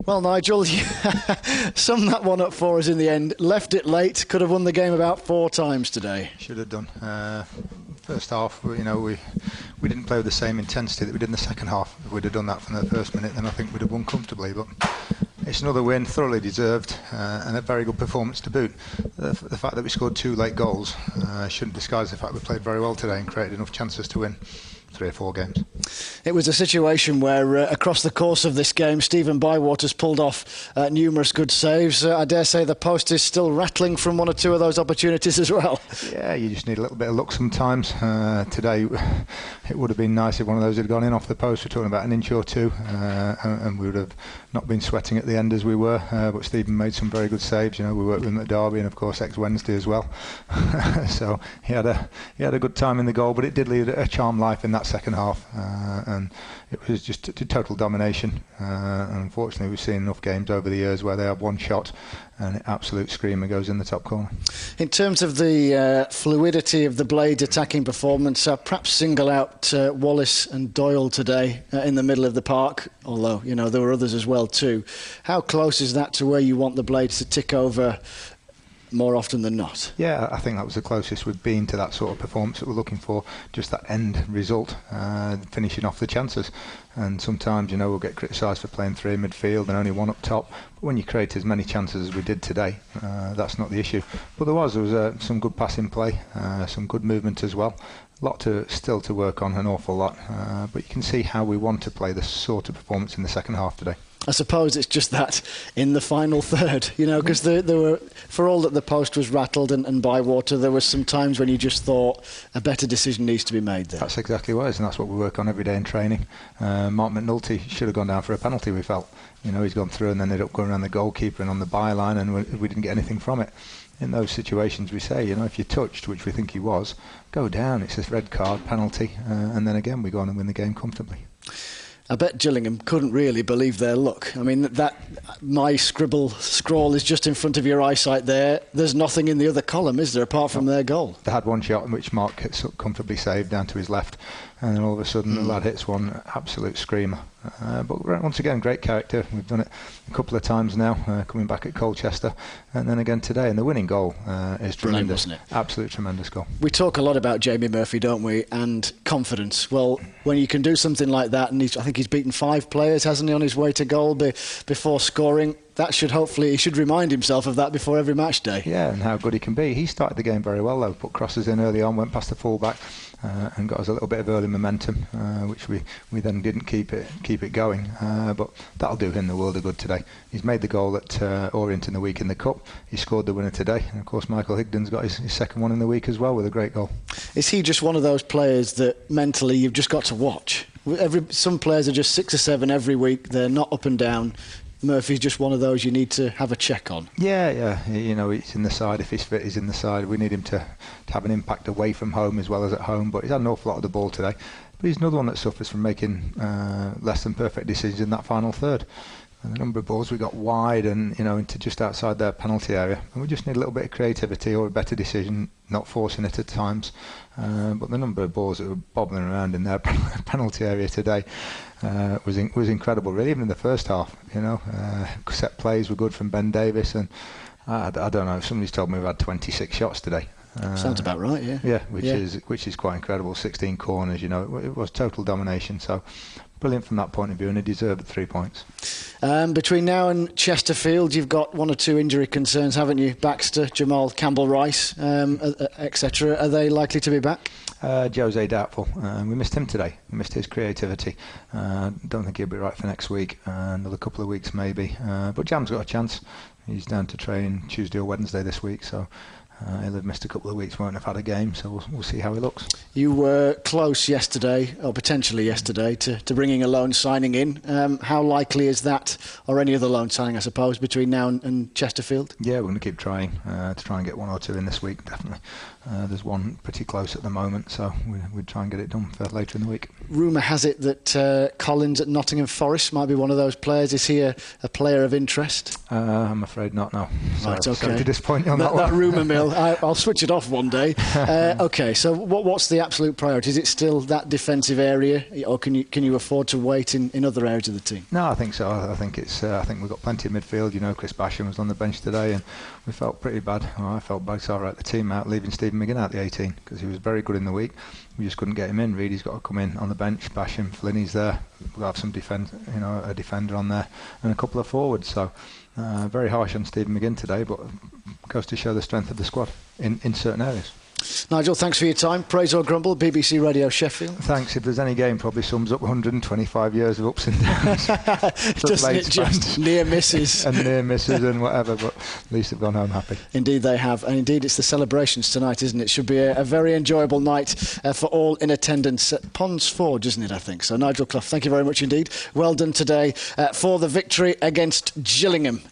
Well, Nigel, you summed that one up for us in the end. Left it late, could have won the game about 4 times today. Should have done. First half, we didn't play with the same intensity that we did in the second half. If we'd have done that from the first minute, then I think we'd have won comfortably. But it's another win, thoroughly deserved, and a very good performance to boot. The fact that we scored 2 late goals shouldn't disguise the fact we played very well today and created enough chances to win 3 or 4 games. It was a situation where across the course of this game Stephen Bywater's pulled off numerous good saves. I dare say the post is still rattling from 1 or 2 of those opportunities as well. Yeah, you just need a little bit of luck sometimes. Today it would have been nice if one of those had gone in off the post. We're talking about an inch or 2 and we would have not been sweating at the end as we were, but Stephen made some very good saves. We worked with him at Derby and of course ex-Wednesday as well. So he had a good time in the goal, but it did lead a charmed life in that second half, and it was just a total domination. And unfortunately we've seen enough games over the years where they have one shot and an absolute screamer goes in the top corner. In terms of the fluidity of the Blades' attacking performance, perhaps single out Wallace and Doyle today in the middle of the park, although there were others as well too. How close is that to where you want the Blades to tick over more often than not? Yeah, I think that was the closest we've been to that sort of performance that we're looking for, just that end result, finishing off the chances. And sometimes, we'll get criticised for playing 3 in midfield and only 1 up top, but when you create as many chances as we did today, that's not the issue. But there was some good passing play, some good movement as well. A lot still to work on, an awful lot, but you can see how we want to play this sort of performance in the second half today. I suppose it's just that in the final third, because there were, for all that the post was rattled and Bywater, there were some times when you just thought a better decision needs to be made there. That's exactly what it is, and that's what we work on every day in training. Mark McNulty should have gone down for a penalty, we felt. He's gone through and then ended up going around the goalkeeper and on the byline, and we didn't get anything from it. In those situations we say, if you're touched, which we think he was, go down, it's a red card, penalty, and then again we go on and win the game comfortably. I bet Gillingham couldn't really believe their luck. I mean, my scrawl is just in front of your eyesight there. There's nothing in the other column, is there, apart from their goal? They had one shot in which Mark comfortably saved down to his left, and then all of a sudden the lad hits one absolute screamer. But once again, great character. We've done it a couple of times now, coming back at Colchester, and then again today. And the winning goal is tremendous. Wasn't it? Absolute tremendous goal. We talk a lot about Jamie Murphy, don't we? And confidence. Well, when you can do something like that, and I think he's beaten 5 players, hasn't he, on his way to goal before scoring? That should he should remind himself of that before every match day. Yeah, and how good he can be. He started the game very well though. Put crosses in early on, went past the full-back. And got us a little bit of early momentum, which we then didn't keep it going. But that'll do him the world of good today. He's made the goal at Orient in the week in the Cup. He scored the winner today. And of course, Michael Higden's got his second one in the week as well with a great goal. Is he just one of those players that mentally you've just got to watch? Some players are just 6 or 7 every week. They're not up and down. Murphy's just one of those you need to have a check on. Yeah. He's in the side. If he's fit, he's in the side. We need him to have an impact away from home as well as at home. But he's had an awful lot of the ball today. But he's another one that suffers from making less than perfect decisions in that final third. And the number of balls we got wide and into just outside their penalty area, and we just need a little bit of creativity or a better decision, not forcing it at times. But the number of balls that were bobbling around in their penalty area today was incredible, really. Even in the first half, set plays were good from Ben Davis, and I don't know. Somebody's told me we've had 26 shots today. Sounds about right, yeah. Yeah, which is quite incredible. 16 corners, it was total domination. So brilliant from that point of view, and he deserved 3 points. Between now and Chesterfield, you've got 1 or 2 injury concerns, haven't you? Baxter, Jamal, Campbell-Rice, etc. Are they likely to be back? Jose doubtful. We missed him today. We missed his creativity. Don't think he'll be right for next week. Another couple of weeks maybe. But Jam's got a chance. He's down to train Tuesday or Wednesday this week, so he'll have missed a couple of weeks, won't have had a game, so we'll see how he looks. You were close yesterday, or potentially yesterday, to bringing a loan signing in. How likely is that, or any other loan signing, I suppose, between now and Chesterfield? Yeah, we're going to keep trying to try and get 1 or 2 in this week, definitely. There's one pretty close at the moment, so we'd try and get it done for later in the week. Rumour has it that Collins at Nottingham Forest might be one of those players. Is he a player of interest? I'm afraid not, no. Right, okay. Sorry to disappoint you on that one. That rumour mill I'll switch it off one day. OK, so what's the absolute priority? Is it still that defensive area, or can you afford to wait in other areas of the team? No, I think so. I think we've got plenty of midfield. Chris Basham was on the bench today, and we felt pretty bad. I felt bad. So I wrote the team out, leaving Stephen McGinn out the 18 because he was very good in the week. We just couldn't get him in. Reedy's got to come in on the bench. Basham, Flinney's there. We'll have some a defender on there, and a couple of forwards. So very harsh on Stephen McGinn today, but goes to show the strength of the squad in certain areas. Nigel, thanks for your time. Praise or grumble, BBC Radio Sheffield. Thanks. If there's any game, probably sums up 125 years of ups and downs. Doesn't it just near misses? And near misses and whatever, but at least they've gone home happy. Indeed they have, and indeed it's the celebrations tonight, isn't it? Should be a very enjoyable night for all in attendance at Ponds Forge, isn't it, I think? So Nigel Clough, thank you very much indeed. Well done today for the victory against Gillingham.